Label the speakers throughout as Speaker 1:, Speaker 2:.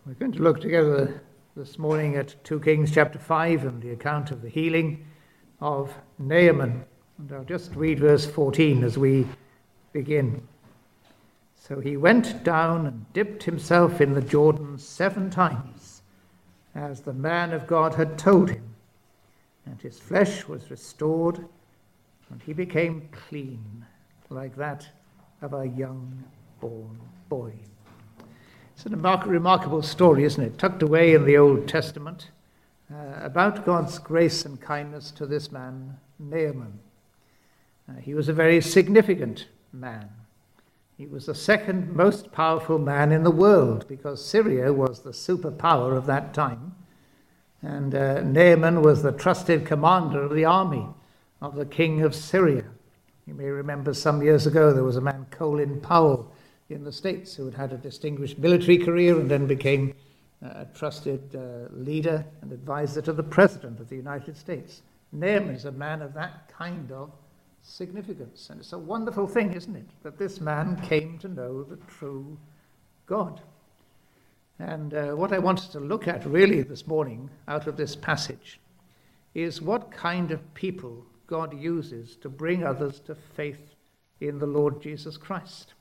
Speaker 1: We're going to look together this morning at 2 Kings chapter 5 and the account of the healing of Naaman. And I'll just read verse 14 as we begin. So he went down and dipped himself in the Jordan 7 times, as the man of God had told him, and his flesh was restored, and he became clean, like that of a young-born boy. It's a remarkable story, isn't it? Tucked away in the Old Testament, about God's grace and kindness to this man, Naaman. He was a very significant man. He was the second most powerful man in the world, because Syria was the superpower of that time. And Naaman was the trusted commander of the army of the king of Syria. You may remember some years ago there was a man, Colin Powell, in the States who had had a distinguished military career and then became a trusted leader and advisor to the President of the United States. Naaman is a man of that kind of significance. And it's a wonderful thing, isn't it, that this man came to know the true God. And what I wanted to look at really this morning out of this passage is what kind of people God uses to bring others to faith in the Lord Jesus Christ.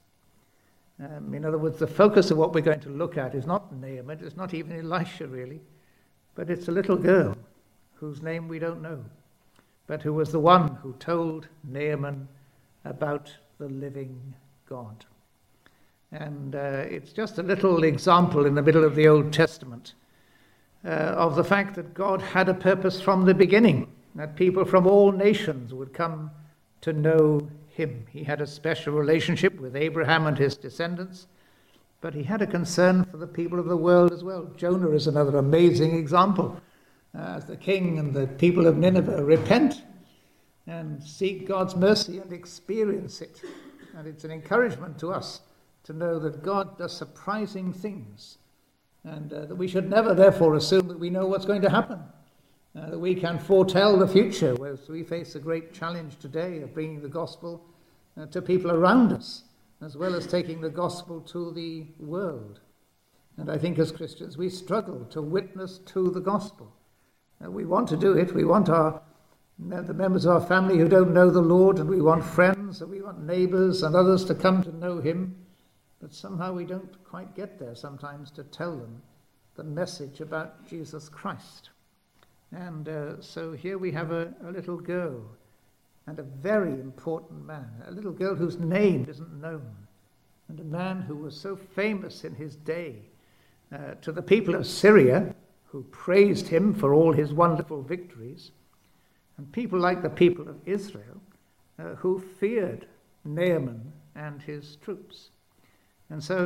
Speaker 1: In other words, the focus of what we're going to look at is not Naaman, it's not even Elisha really, but it's a little girl whose name we don't know, but who was the one who told Naaman about the living God. And it's just a little example in the middle of the Old Testament of the fact that God had a purpose from the beginning, that people from all nations would come to know him. He had a special relationship with Abraham and his descendants, but he had a concern for the people of the world as well. Jonah is another amazing example. As the king and the people of Nineveh repent and seek God's mercy and experience it. And it's an encouragement to us to know that God does surprising things, and that we should never therefore assume that we know what's going to happen. That we can foretell the future, whereas we face a great challenge today of bringing the gospel to people around us, as well as taking the gospel to the world. And I think as Christians we struggle to witness to the gospel. We want to do it. We want the members of our family who don't know the Lord, and we want friends, and we want neighbours and others to come to know him. But somehow we don't quite get there sometimes to tell them the message about Jesus Christ. And so here we have a little girl and a very important man, a little girl whose name isn't known, and a man who was so famous in his day to the people of Syria, who praised him for all his wonderful victories, and people like the people of Israel who feared Naaman and his troops. And so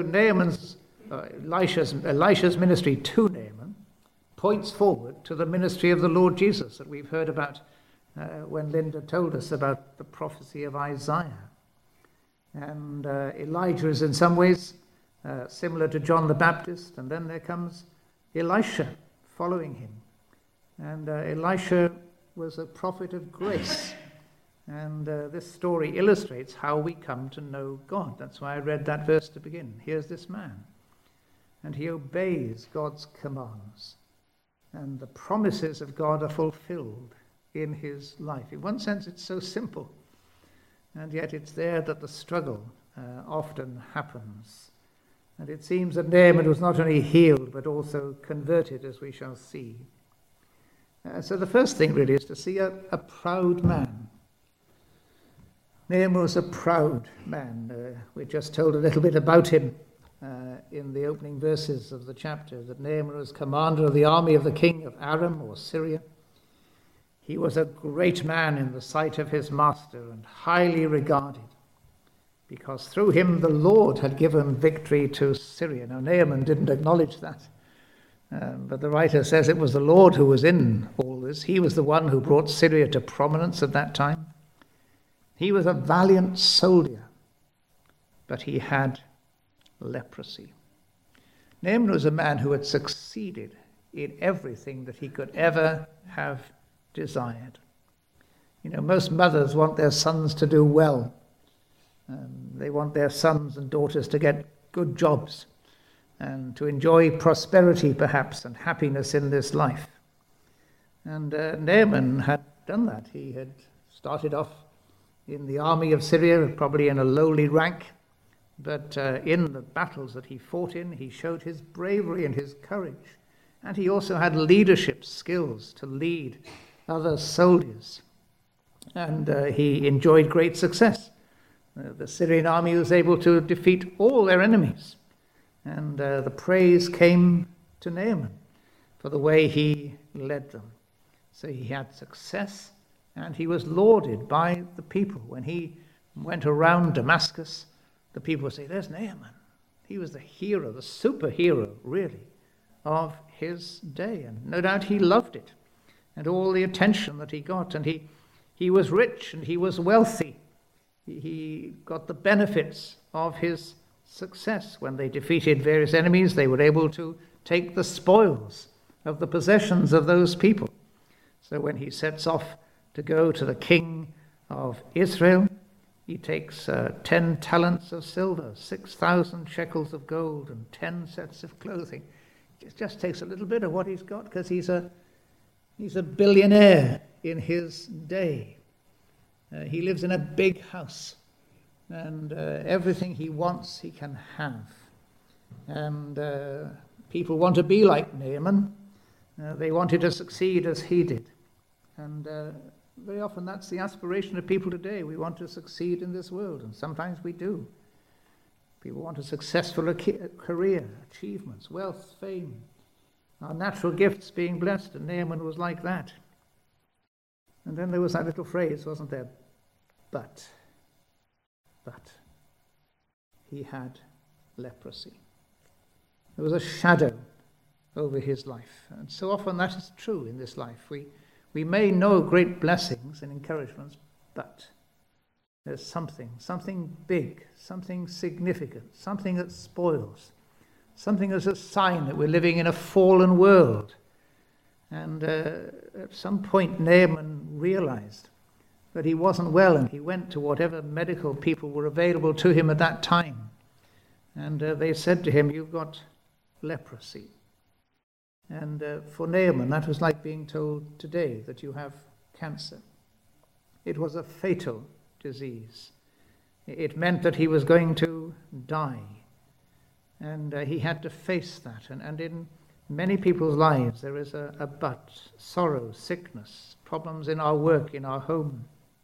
Speaker 1: Elisha's ministry to Naaman points forward to the ministry of the Lord Jesus that we've heard about when Linda told us about the prophecy of Isaiah. And Elijah is in some ways similar to John the Baptist, and then there comes Elisha following him. And Elisha was a prophet of grace. And this story illustrates how we come to know God. That's why I read that verse to begin. Here's this man, and he obeys God's commands. And the promises of God are fulfilled in his life. In one sense, it's so simple, and yet it's there that the struggle often happens. And it seems that Naaman was not only healed, but also converted, as we shall see. So the first thing really is to see a proud man. Naaman was a proud man. We're just told a little bit about him in the opening verses of the chapter, that Naaman was commander of the army of the king of Aram, or Syria. He was a great man in the sight of his master and highly regarded, because through him the Lord had given victory to Syria. Now Naaman didn't acknowledge that, but the writer says it was the Lord who was in all this. He was the one who brought Syria to prominence at that time. He was a valiant soldier, but he had leprosy. Naaman was a man who had succeeded in everything that he could ever have desired. You know, most mothers want their sons to do well. They want their sons and daughters to get good jobs. and to enjoy prosperity perhaps and happiness in this life. And Naaman had done that. He had started off in the army of Syria, probably in a lowly rank, but in the battles that he fought in, he showed his bravery and his courage. And he also had leadership skills to lead other soldiers. And he enjoyed great success. The Syrian army was able to defeat all their enemies. And the praise came to Naaman for the way he led them. So he had success, and he was lauded by the people. When he went around Damascus, the people would say, "There's Naaman." He was the hero, the superhero, really, of his day. And no doubt he loved it, and all the attention that he got. And he was rich, and he was wealthy. He got the benefits of his success. When they defeated various enemies, they were able to take the spoils of the possessions of those people. So when he sets off to go to the king of Israel, he takes 10 talents of silver, 6,000 shekels of gold, and 10 sets of clothing. It just takes a little bit of what he's got, because he's a billionaire in his day. He lives in a big house, and everything he wants he can have. And people want to be like Naaman. They wanted to succeed as he did. And very often that's the aspiration of people today. We want to succeed in this world, and sometimes we do. People want a successful career, achievements, wealth, fame, our natural gifts being blessed, and Naaman was like that. And then there was that little phrase, wasn't there? But he had leprosy. There was a shadow over his life. And so often that is true in this life. We may know great blessings and encouragements, but there's something big, something significant, something that spoils, something that's a sign that we're living in a fallen world. And at some point Naaman realized that he wasn't well, and he went to whatever medical people were available to him at that time. And they said to him, "You've got leprosy." And for Naaman, that was like being told today that you have cancer. It was a fatal disease. It meant that he was going to die. And he had to face that. And in many people's lives, there is a but, sorrow, sickness, problems in our work, in our home,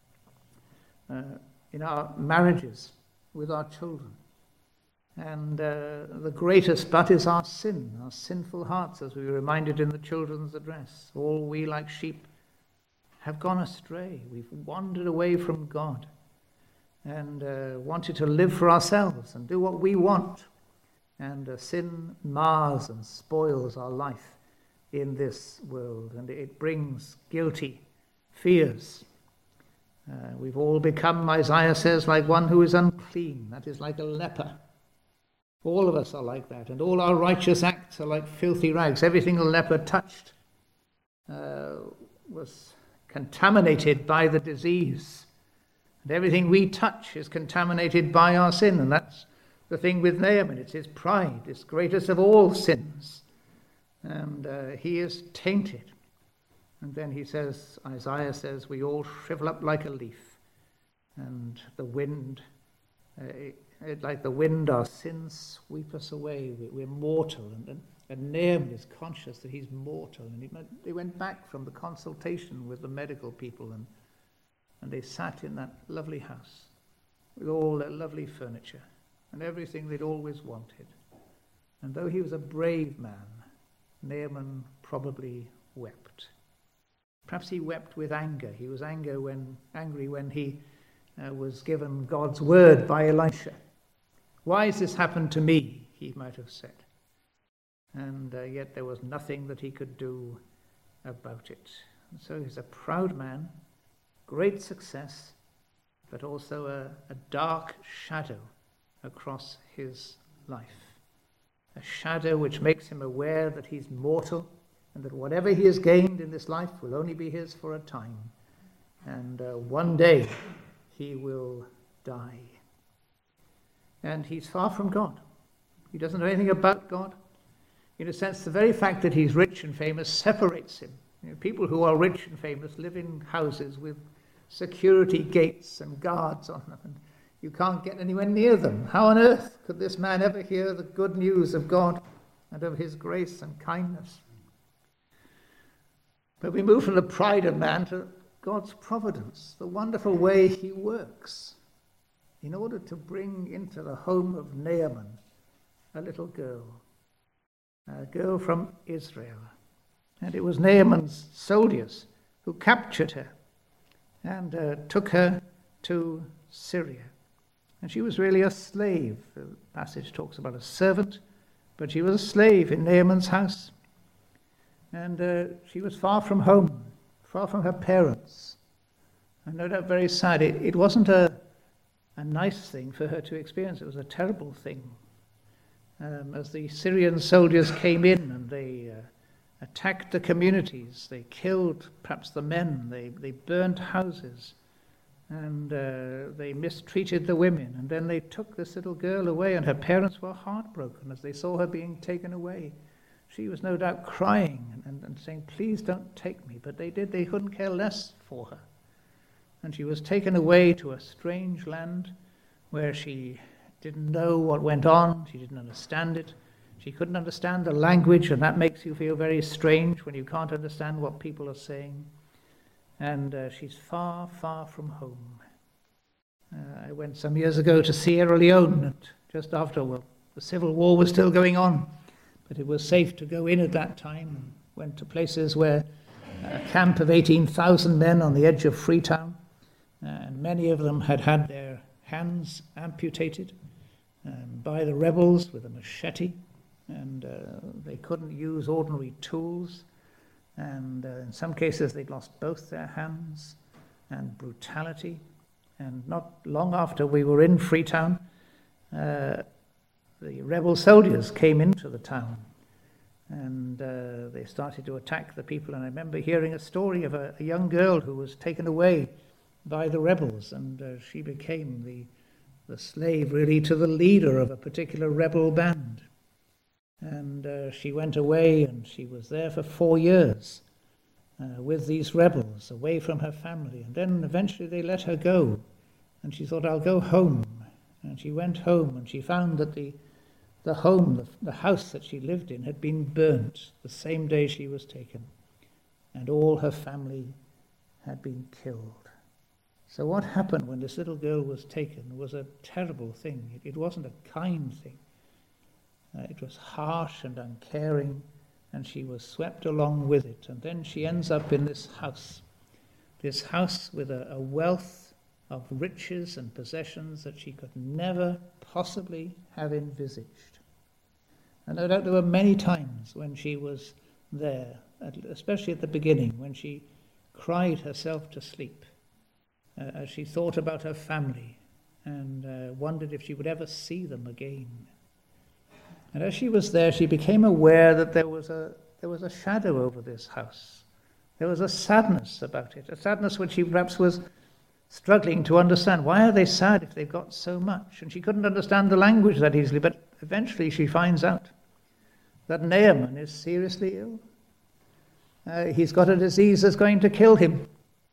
Speaker 1: in our marriages, with our children. And the greatest but is our sin, our sinful hearts, as we were reminded in the children's address. All we like sheep have gone astray. We've wandered away from God and wanted to live for ourselves and do what we want. And sin mars and spoils our life in this world, and it brings guilty fears. We've all become, Isaiah says, like one who is unclean. That is like a leper. All of us are like that, and all our righteous acts are like filthy rags. Everything a leper touched was contaminated by the disease. And everything we touch is contaminated by our sin, and that's the thing with Naaman. It's his pride, it's greatest of all sins. And he is tainted. And then he says, Isaiah says, we all shrivel up like a leaf. And the wind, like the wind, our sins sweep us away. We're mortal. And Naaman is conscious that he's mortal. And he went back from the consultation with the medical people, and they sat in that lovely house with all their lovely furniture and everything they'd always wanted. And though he was a brave man, Naaman probably wept. Perhaps he wept with anger. He was angry when he was given God's word by Elisha. Why has this happened to me? He might have said. And yet there was nothing that he could do about it. And so he's a proud man, great success, but also a dark shadow across his life. A shadow which makes him aware that he's mortal, and that whatever he has gained in this life will only be his for a time. And one day he will die. And he's far from God. He doesn't know anything about God. In a sense, the very fact that he's rich and famous separates him. People who are rich and famous live in houses with security gates and guards on them, and you can't get anywhere near them. How on earth could this man ever hear the good news of God and of his grace and kindness? But we move from the pride of man to God's providence, the wonderful way he works in order to bring into the home of Naaman a little girl from Israel. And it was Naaman's soldiers who captured her and took her to Syria. And she was really a slave. The passage talks about a servant, but she was a slave in Naaman's house. And she was far from home, far from her parents. And no doubt very sad. It wasn't a nice thing for her to experience. It was a terrible thing. As the Syrian soldiers came in and they attacked the communities, they killed perhaps the men, they burnt houses, and they mistreated the women. And then they took this little girl away, and her parents were heartbroken as they saw her being taken away. She was no doubt crying and saying, "Please don't take me." But they did. They couldn't care less for her. And she was taken away to a strange land where she didn't know what went on. She didn't understand it. She couldn't understand the language, and that makes you feel very strange when you can't understand what people are saying. And she's far, far from home. I went some years ago to Sierra Leone, and just after, the civil war was still going on. But it was safe to go in at that time. Went to places where a camp of 18,000 men on the edge of Freetown, and many of them had had their hands amputated by the rebels with a machete, and they couldn't use ordinary tools, and in some cases they'd lost both their hands, and brutality. And not long after we were in Freetown, the rebel soldiers came into the town, and they started to attack the people. And I remember hearing a story of a young girl who was taken away by the rebels, and she became the slave really to the leader of a particular rebel band. And she went away, and she was there for 4 years with these rebels, away from her family. And then eventually they let her go, and she thought, "I'll go home." And she went home, and she found that the house that she lived in had been burnt the same day she was taken, and all her family had been killed. So what happened when this little girl was taken was a terrible thing. It wasn't a kind thing. It was harsh and uncaring, and she was swept along with it. And then she ends up in this house with a wealth of riches and possessions that she could never possibly have envisaged. And no doubt there were many times when she was there, especially at the beginning, when she cried herself to sleep as she thought about her family and wondered if she would ever see them again. And as she was there, she became aware that there was a shadow over this house. There was a sadness about it, a sadness which she perhaps was struggling to understand. Why are they sad if they've got so much? And she couldn't understand the language that easily, but eventually she finds out that Naaman is seriously ill. He's got a disease that's going to kill him.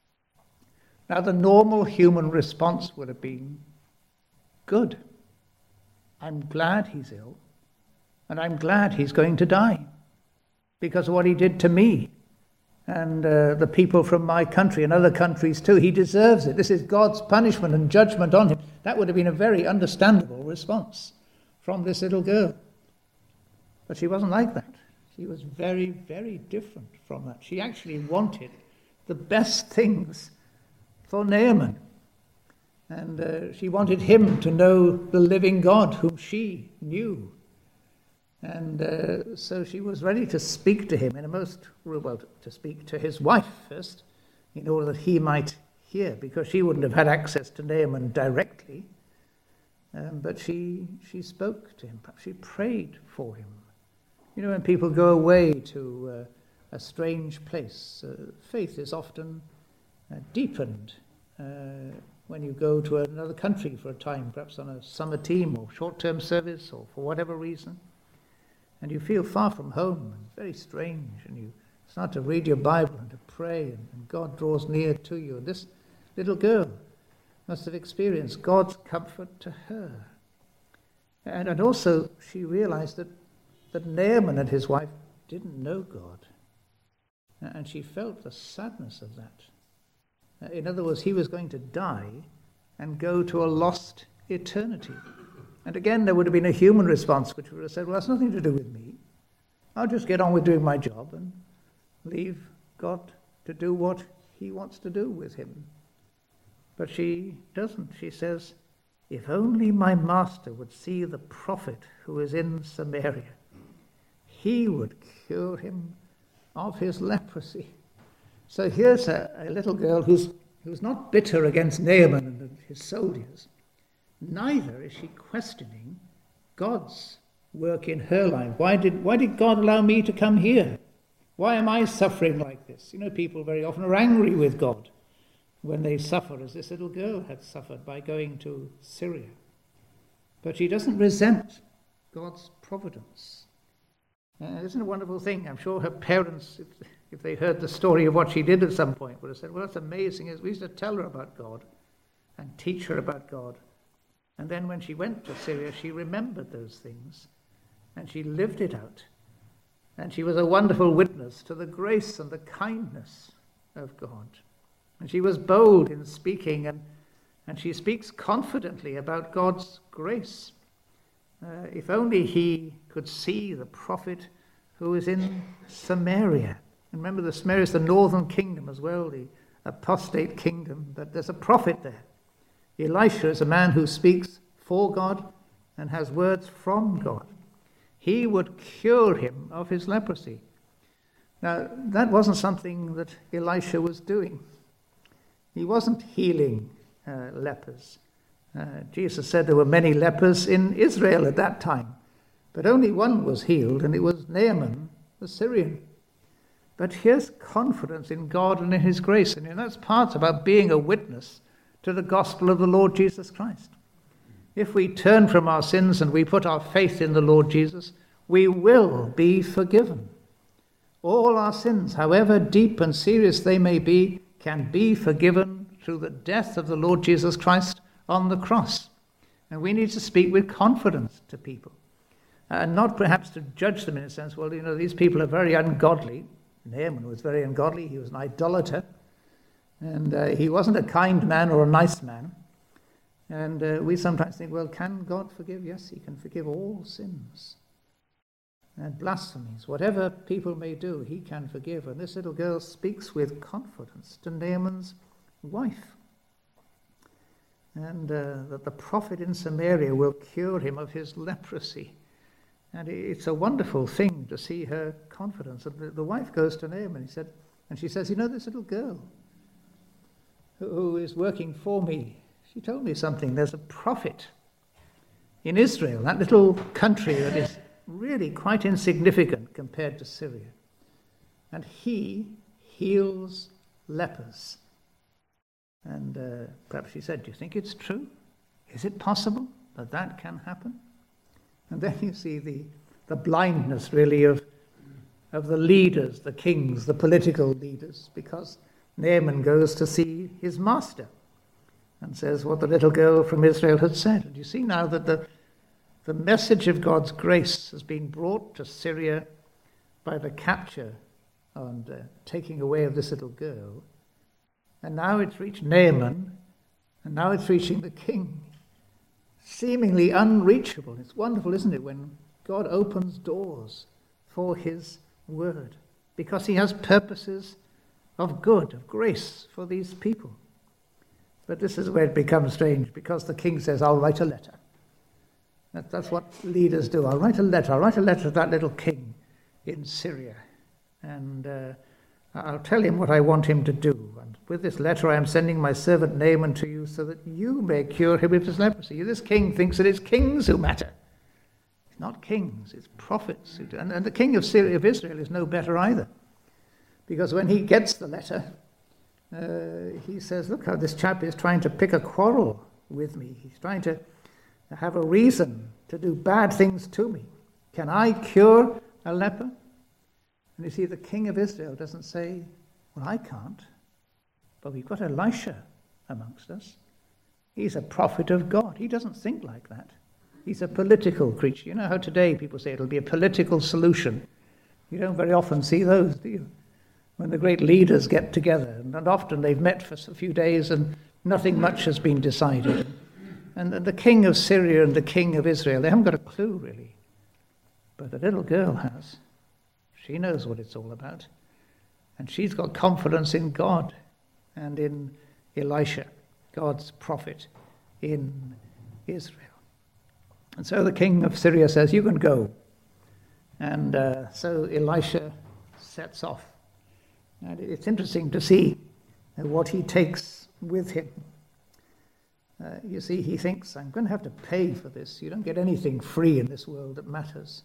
Speaker 1: Now, the normal human response would have been, "Good. I'm glad he's ill, and I'm glad he's going to die because of what he did to me and the people from my country and other countries too. He deserves it. This is God's punishment and judgment on him." That would have been a very understandable response from this little girl. But she wasn't like that. She was very, very different from that. She actually wanted the best things for Naaman. And she wanted him to know the living God whom she knew. And so she was ready to speak to him to speak to his wife first, in order that he might hear, because she wouldn't have had access to Naaman directly. But she spoke to him. She prayed for him. You know, when people go away to a strange place, faith is often deepened when you go to another country for a time, perhaps on a summer team or short-term service or for whatever reason, and you feel far from home and very strange, and you start to read your Bible and to pray, and God draws near to you. And this little girl must have experienced God's comfort to her. And also she realized that Naaman and his wife didn't know God. And she felt the sadness of that. In other words, he was going to die and go to a lost eternity. And again, there would have been a human response which would have said, well, that's nothing to do with me. I'll just get on with doing my job and leave God to do what he wants to do with him. But she doesn't. She says, if only my master would see the prophet who is in Samaria, he would cure him of his leprosy. So here's a little girl who's not bitter against Naaman and his soldiers. Neither is she questioning God's work in her life. Why did God allow me to come here? Why am I suffering like this? You know, people very often are angry with God when they suffer, as this little girl had suffered by going to Syria. But she doesn't resent God's providence. Isn't it a wonderful thing? I'm sure her parents, if they heard the story of what she did at some point, would have said, well, that's amazing. We used to tell her about God and teach her about God. And then when she went to Syria, she remembered those things and she lived it out. And she was a wonderful witness to the grace and the kindness of God. And she was bold in speaking, and she speaks confidently about God's grace. If only he could see the prophet who is in Samaria. And remember, the Samaria is the northern kingdom as well, the apostate kingdom, but there's a prophet there. Elisha is a man who speaks for God and has words from God. He would cure him of his leprosy. Now, that wasn't something that Elisha was doing. He wasn't healing lepers. Jesus said there were many lepers in Israel at that time, but only one was healed, and it was Naaman, the Syrian. But here's confidence in God and in his grace, and that's part about being a witness to the gospel of the Lord Jesus Christ. If we turn from our sins and we put our faith in the Lord Jesus, we will be forgiven. All our sins, however deep and serious they may be, can be forgiven through the death of the Lord Jesus Christ on the cross. And we need to speak with confidence to people. And not perhaps to judge them in a sense, well, these people are very ungodly. Naaman was very ungodly. He was an idolater. And he wasn't a kind man or a nice man. And we sometimes think, well, can God forgive? Yes, he can forgive all sins and blasphemies. Whatever people may do, he can forgive. And this little girl speaks with confidence to Naaman's wife. And that the prophet in Samaria will cure him of his leprosy. And it's a wonderful thing to see her confidence. And the wife goes to Naaman, and she says, this little girl who is working for me, she told me something. There's a prophet in Israel, that little country that is really quite insignificant compared to Syria. And he heals lepers. And perhaps she said, do you think it's true? Is it possible that that can happen? And then you see the blindness, really, of the leaders, the kings, the political leaders, because Naaman goes to see his master and says what the little girl from Israel had said. And you see now that the message of God's grace has been brought to Syria by the capture and taking away of this little girl. And now it's reached Naaman, and now it's reaching the king. Seemingly unreachable. It's wonderful, isn't it, when God opens doors for his word, because he has purposes of good, of grace for these people. But this is where it becomes strange, because the king says, I'll write a letter. That's what leaders do. I'll write a letter to that little king in Syria. And I'll tell him what I want him to do. And with this letter I am sending my servant Naaman to you so that you may cure him of his leprosy. This king thinks that it's kings who matter. It's not kings, it's prophets who do. And the king of Israel is no better either. Because when he gets the letter, he says, look how this chap is trying to pick a quarrel with me. He's trying to have a reason to do bad things to me. Can I cure a leper? And you see, the king of Israel doesn't say, well, I can't. But we've got Elisha amongst us. He's a prophet of God. He doesn't think like that. He's a political creature. You know how today people say it'll be a political solution. You don't very often see those, do you? When the great leaders get together, and often they've met for a few days and nothing much has been decided. And the king of Syria and the king of Israel, they haven't got a clue, really. But the little girl has. She knows what it's all about. And she's got confidence in God and in Elisha, God's prophet in Israel. And so the king of Syria says, you can go. And so Elisha sets off. And it's interesting to see what he takes with him. You see, he thinks, I'm going to have to pay for this. You don't get anything free in this world that matters.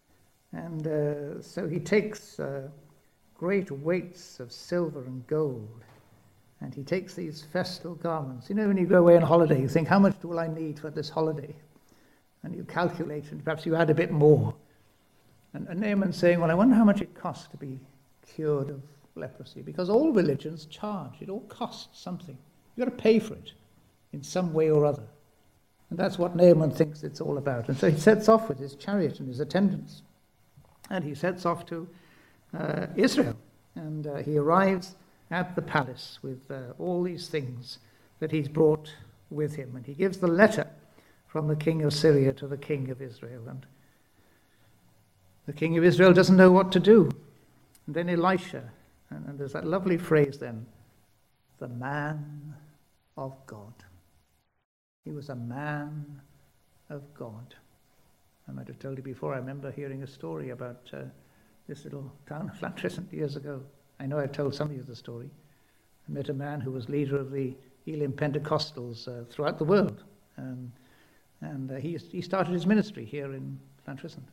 Speaker 1: And so he takes great weights of silver and gold. And he takes these festal garments. You know, when you go away on holiday, you think, how much will I need for this holiday? And you calculate, and perhaps you add a bit more. And Naaman's saying, well, I wonder how much it costs to be cured of leprosy. Because all religions charge. It all costs something. You've got to pay for it in some way or other. And that's what Naaman thinks it's all about. And so he sets off with his chariot and his attendants. And he sets off to Israel. And he arrives at the palace with all these things that he's brought with him. And he gives the letter from the king of Syria to the king of Israel. And the king of Israel doesn't know what to do. And then Elisha, and there's that lovely phrase then, the man of God. He was a man of God. I might have told you before, I remember hearing a story about this little town of Llantrisant years ago. I know I've told some of you the story. I met a man who was leader of the Elim Pentecostals throughout the world. And he started his ministry here in Llantrisant.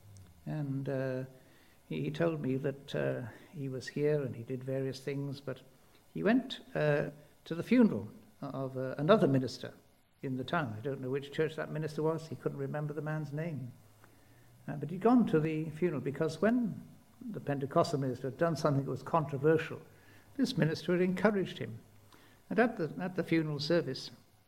Speaker 1: And he told me that he was here and he did various things, but he went to the funeral of another minister in the town. I don't know which church that minister was. He couldn't remember the man's name. But he'd gone to the funeral because when the Pentecostal minister had done something that was controversial, this minister had encouraged him. And at the funeral service,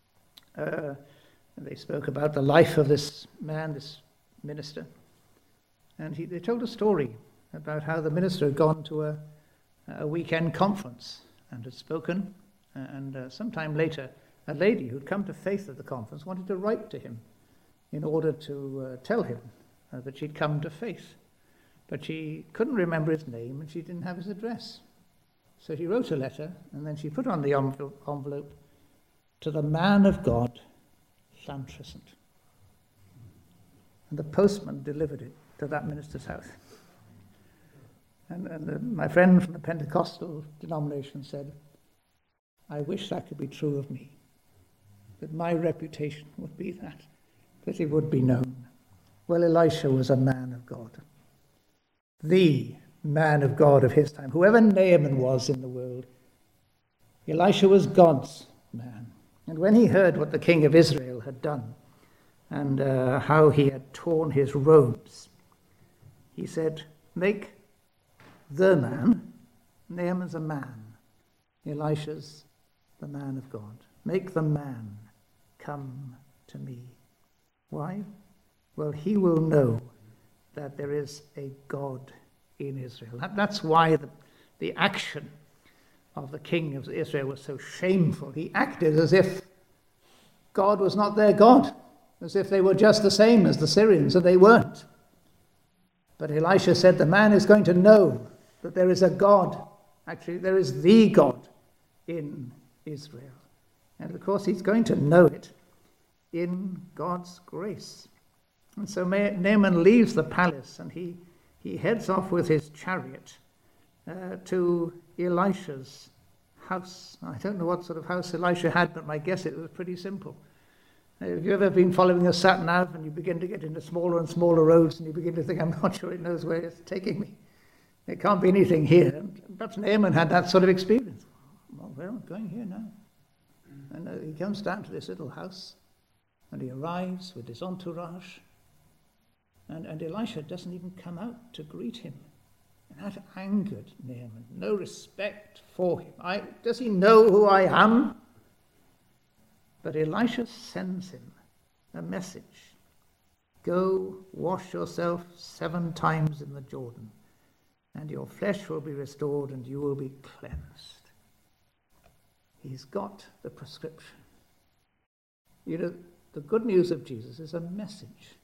Speaker 1: they spoke about the life of this man, this minister. And they told a story about how the minister had gone to a weekend conference and had spoken. And sometime later, a lady who'd come to faith at the conference wanted to write to him in order to tell him that she'd come to faith. But she couldn't remember his name and she didn't have his address. So she wrote a letter and then she put on the envelope, to the man of God, Llantrisant. And the postman delivered it to that minister's house. And my friend from the Pentecostal denomination said, I wish that could be true of me. That my reputation would be that it would be known. Well, Elisha was a man of God. The man of God of his time. Whoever Naaman was in the world, Elisha was God's man. And when he heard what the king of Israel had done, and how he had torn his robes, he said, make the man, Naaman's a man, Elisha's the man of God. Make the man come to me. Why? Well, he will know that there is a God in Israel. That's why the action of the king of Israel was so shameful. He acted as if God was not their God, as if they were just the same as the Syrians, and they weren't. But Elisha said the man is going to know that there is a God. Actually, there is the God in Israel. And of course, he's going to know it in God's grace. And so Naaman leaves the palace and he heads off with his chariot to Elisha's house. I don't know what sort of house Elisha had, but my guess it was pretty simple. Have you ever been following a sat-nav and you begin to get into smaller and smaller roads and you begin to think, I'm not sure it knows where it's taking me. There can't be anything here. And perhaps Naaman had that sort of experience. Well, Where am I going here now? And he comes down to this little house, and he arrives with his entourage, and Elisha doesn't even come out to greet him. And that angered Naaman. No respect for him. Does he know who I am? But Elisha sends him a message. Go, wash yourself 7 times in the Jordan, and your flesh will be restored and you will be cleansed. He's got the prescription. You know, the good news of Jesus is a message.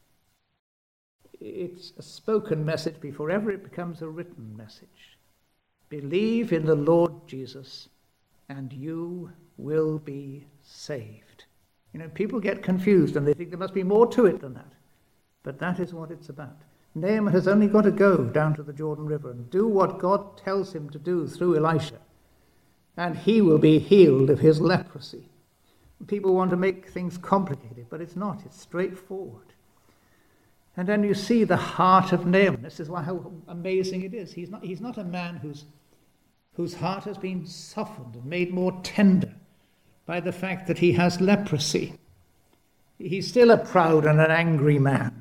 Speaker 1: It's a spoken message before ever it becomes a written message. Believe in the Lord Jesus and you will be saved. You know, people get confused and they think there must be more to it than that. But that is what it's about. Naaman has only got to go down to the Jordan River and do what God tells him to do through Elisha, and he will be healed of his leprosy. People want to make things complicated, but it's not. It's straightforward. And then you see the heart of Naaman. This is how amazing it is. He's not a man whose heart has been softened and made more tender by the fact that he has leprosy. He's still a proud and an angry man.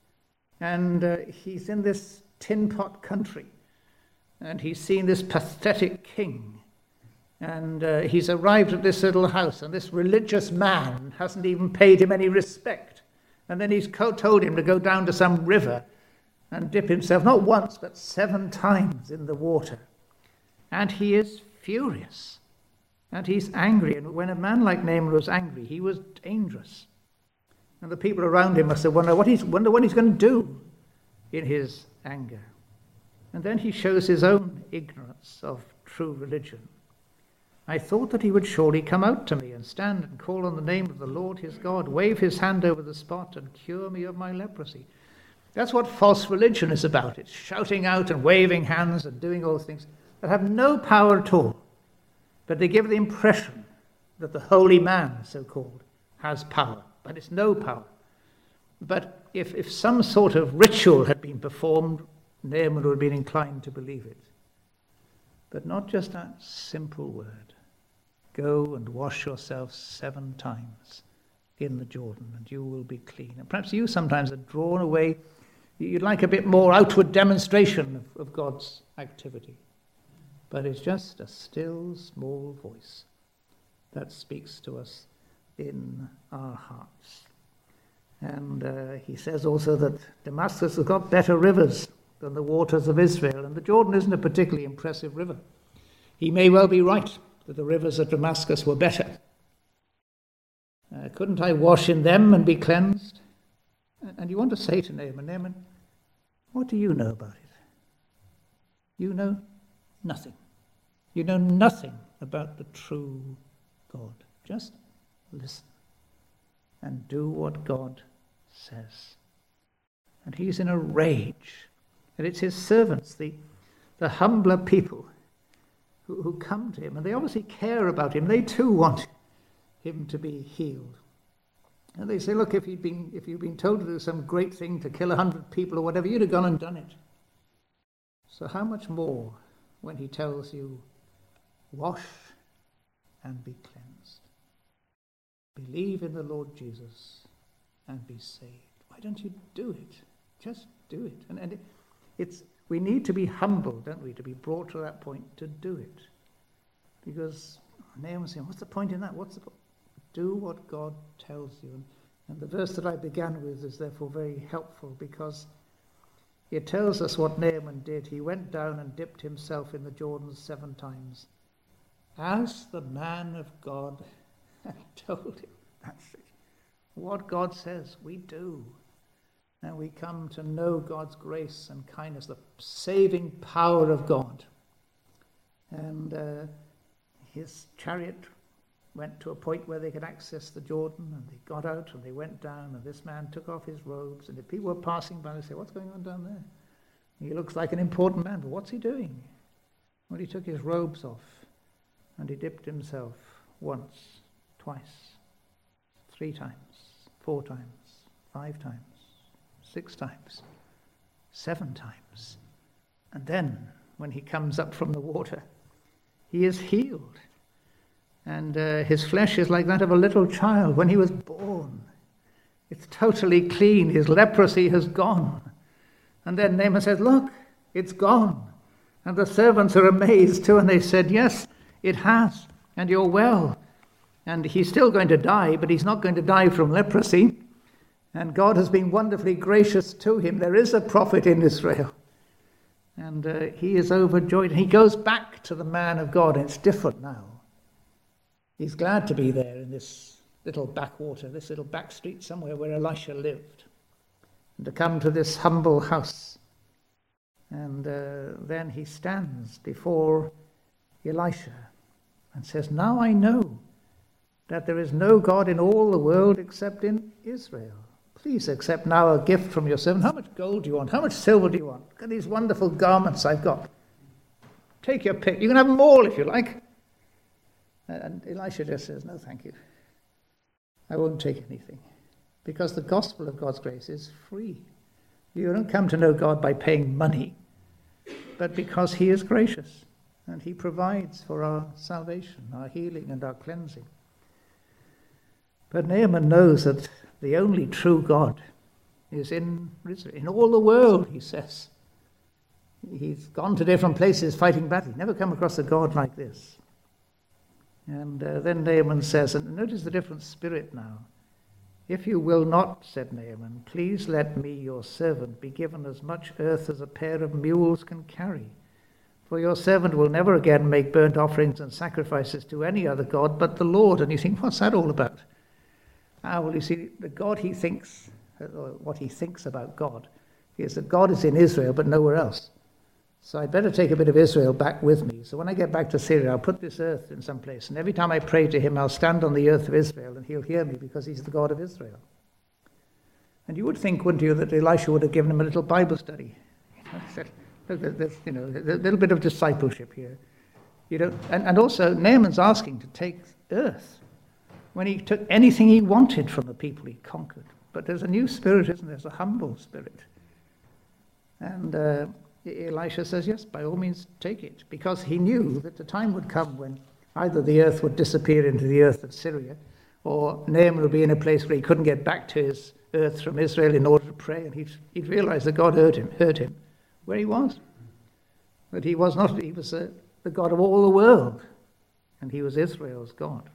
Speaker 1: And he's in this tin pot country. And he's seen this pathetic king. And he's arrived at this little house. And this religious man hasn't even paid him any respect. And then he's told him to go down to some river and dip himself, not once, but 7 times in the water. And he is furious. And he's angry. And when a man like Naaman was angry, he was dangerous. And the people around him must have wondered what he's going to do in his anger. And then he shows his own ignorance of true religion. I thought that he would surely come out to me and stand and call on the name of the Lord his God, wave his hand over the spot and cure me of my leprosy. That's what false religion is about. It's shouting out and waving hands and doing all things that have no power at all. But they give the impression that the holy man, so-called, has power. But it's no power. But if some sort of ritual had been performed, Naaman would have been inclined to believe it. But not just that simple word. Go and wash yourself 7 times in the Jordan, and you will be clean. And perhaps you sometimes are drawn away. You'd like a bit more outward demonstration of God's activity. But it's just a still, small voice that speaks to us in our hearts. And he says also that Damascus has got better rivers than the waters of Israel, and the Jordan isn't a particularly impressive river. He may well be right that the rivers of Damascus were better. Couldn't I wash in them and be cleansed? And you want to say to Naaman, what do you know about it? You know nothing. You know nothing about the true God. Just listen and do what God says. And he's in a rage. And it's his servants, the humbler people who come to him. And they obviously care about him. They too want him to be healed. And they say, look, if you'd been told to do some great thing to kill 100 people or whatever, you'd have gone and done it. So how much more when he tells you, wash and be cleansed. Believe in the Lord Jesus and be saved. Why don't you do it? Just do it. And we need to be humble, don't we, to be brought to that point to do it. Because Naaman's saying, what's the point in that? Do what God tells you. And the verse that I began with is therefore very helpful because it tells us what Naaman did. He went down and dipped himself in the Jordan 7 times. As the man of God had told him. That's it. What God says, we do. And we come to know God's grace and kindness, the saving power of God. And his chariot went to a point where they could access the Jordan, and they got out and they went down, and this man took off his robes, and if people were passing by, they say, what's going on down there? He looks like an important man, but what's he doing? Well, he took his robes off, and he dipped himself once, twice, 3 times, 4 times, 5 times, 6 times, 7 times. And then, when he comes up from the water, he is healed. And his flesh is like that of a little child when he was born. It's totally clean. His leprosy has gone. And then Naaman says, look, it's gone. And the servants are amazed too, and they said, yes, it has, and you're well. And he's still going to die, but he's not going to die from leprosy. And God has been wonderfully gracious to him. There is a prophet in Israel. And he is overjoyed. He goes back to the man of God, and it's different now. He's glad to be there in this little backwater, this little back street somewhere where Elisha lived, and to come to this humble house. And then he stands before Elisha and says, now I know that there is no God in all the world except in Israel. Please accept now a gift from your servant. How much gold do you want? How much silver do you want? Look at these wonderful garments I've got. Take your pick. You can have them all if you like. And Elisha just says, no, thank you. I won't take anything. Because the gospel of God's grace is free. You don't come to know God by paying money, but because he is gracious and he provides for our salvation, our healing and our cleansing. But Naaman knows that the only true God is in Israel. In all the world, he says. He's gone to different places fighting battles. He's never come across a God like this. And then Naaman says, and notice the different spirit now. If you will not, said Naaman, please let me, your servant, be given as much earth as a pair of mules can carry. For your servant will never again make burnt offerings and sacrifices to any other god but the Lord. And you think, what's that all about? Well, you see, the God he thinks, or what he thinks about God, is that God is in Israel but nowhere else. So I'd better take a bit of Israel back with me. So when I get back to Syria, I'll put this earth in some place. And every time I pray to him, I'll stand on the earth of Israel and he'll hear me because he's the God of Israel. And you would think, wouldn't you, that Elisha would have given him a little Bible study. He said, look, there's, a little bit of discipleship here. And also, Naaman's asking to take earth when he took anything he wanted from the people he conquered. But there's a new spirit, isn't there? There's a humble spirit. And Elisha says, yes, by all means take it, because he knew that the time would come when either the earth would disappear into the earth of Syria, or Naaman would be in a place where he couldn't get back to his earth from Israel in order to pray, and he'd realize that God heard him where he was. That he was the God of all the world, and he was Israel's God.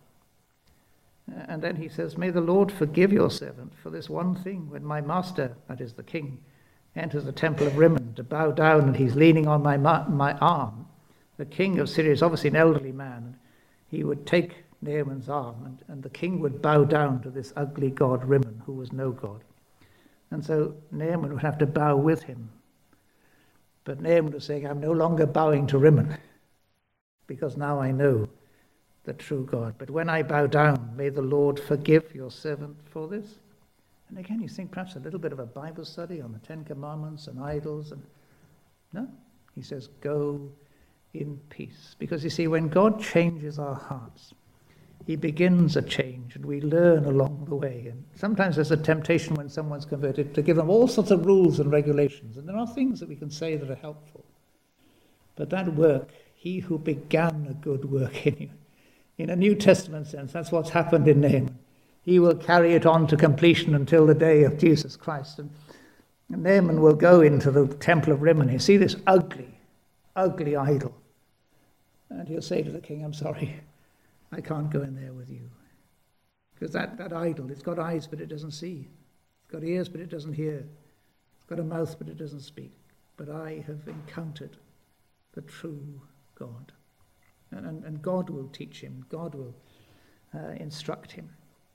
Speaker 1: And then he says, may the Lord forgive your servant for this one thing, when my master, that is the king, enters the temple of Rimmon to bow down, and he's leaning on my arm. The king of Syria is obviously an elderly man. He would take Naaman's arm, and the king would bow down to this ugly god Rimmon, who was no god. And so Naaman would have to bow with him. But Naaman was saying, I'm no longer bowing to Rimmon, because now I know the true God. But when I bow down, may the Lord forgive your servant for this. And again, you think perhaps a little bit of a Bible study on the Ten Commandments and idols. No, he says, go in peace. Because you see, when God changes our hearts, he begins a change, and we learn along the way. And sometimes there's a temptation when someone's converted to give them all sorts of rules and regulations. And there are things that we can say that are helpful. But that work, he who began a good work in you, in a New Testament sense, that's what's happened in Naaman. He will carry it on to completion until the day of Jesus Christ. And Naaman will go into the temple of Rimmon. He'll see this ugly, ugly idol. And he'll say to the king, I'm sorry, I can't go in there with you. Because that idol, it's got eyes, but it doesn't see. It's got ears, but it doesn't hear. It's got a mouth, but it doesn't speak. But I have encountered the true God. And God will teach him. God will instruct him.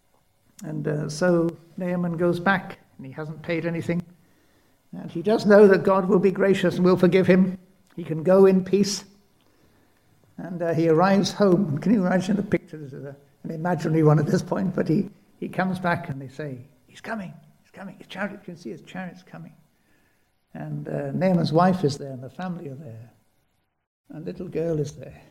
Speaker 1: And so Naaman goes back, and he hasn't paid anything. And he does know that God will be gracious and will forgive him. He can go in peace. And he arrives home. Can you imagine the picture? This is an imaginary one at this point, but he comes back and they say, he's coming. His chariot, you can see his chariot's coming. And Naaman's wife is there, and the family are there. And little girl is there.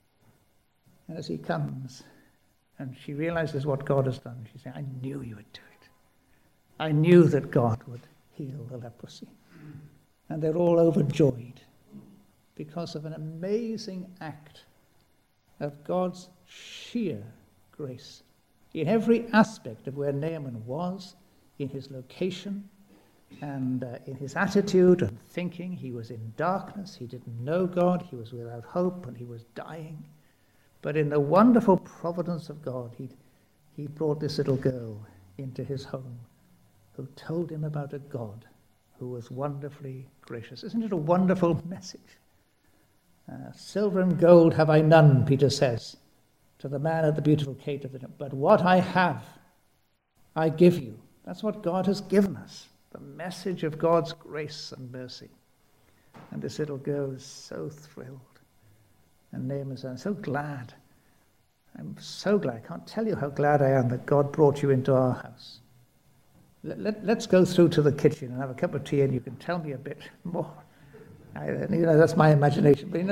Speaker 1: As he comes, and she realizes what God has done, she says, I knew you would do it. I knew that God would heal the leprosy. And they're all overjoyed because of an amazing act of God's sheer grace in every aspect of where Naaman was, in his location, and in his attitude and thinking. He was in darkness, he didn't know God, he was without hope, and he was dying. But in the wonderful providence of God, he brought this little girl into his home who told him about a God who was wonderfully gracious. Isn't it a wonderful message? Silver and gold have I none, Peter says to the man at the beautiful gate of the temple, but what I have, I give you. That's what God has given us, the message of God's grace and mercy. And this little girl is so thrilled. And Naaman's so glad. I'm so glad. I can't tell you how glad I am that God brought you into our house. Let's go through to the kitchen and have a cup of tea, and you can tell me a bit more. That's my imagination. But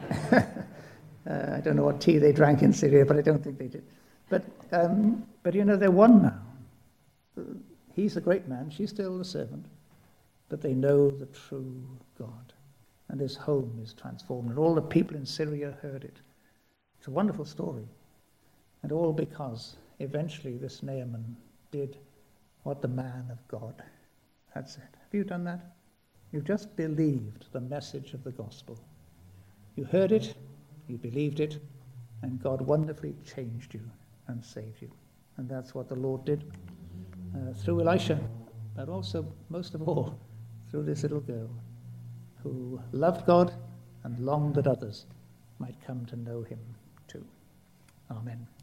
Speaker 1: I don't know what tea they drank in Syria, but I don't think they did. But they're one now. He's the great man, she's still the servant. But they know the true God. And his home is transformed. And all the people in Syria heard it. It's a wonderful story. And all because eventually this Naaman did what the man of God had said. Have you done that? You've just believed the message of the gospel. You heard it, you believed it, and God wonderfully changed you and saved you. And that's what the Lord did through Elisha, but also, most of all, through this little girl who loved God and longed that others might come to know him too. Amen.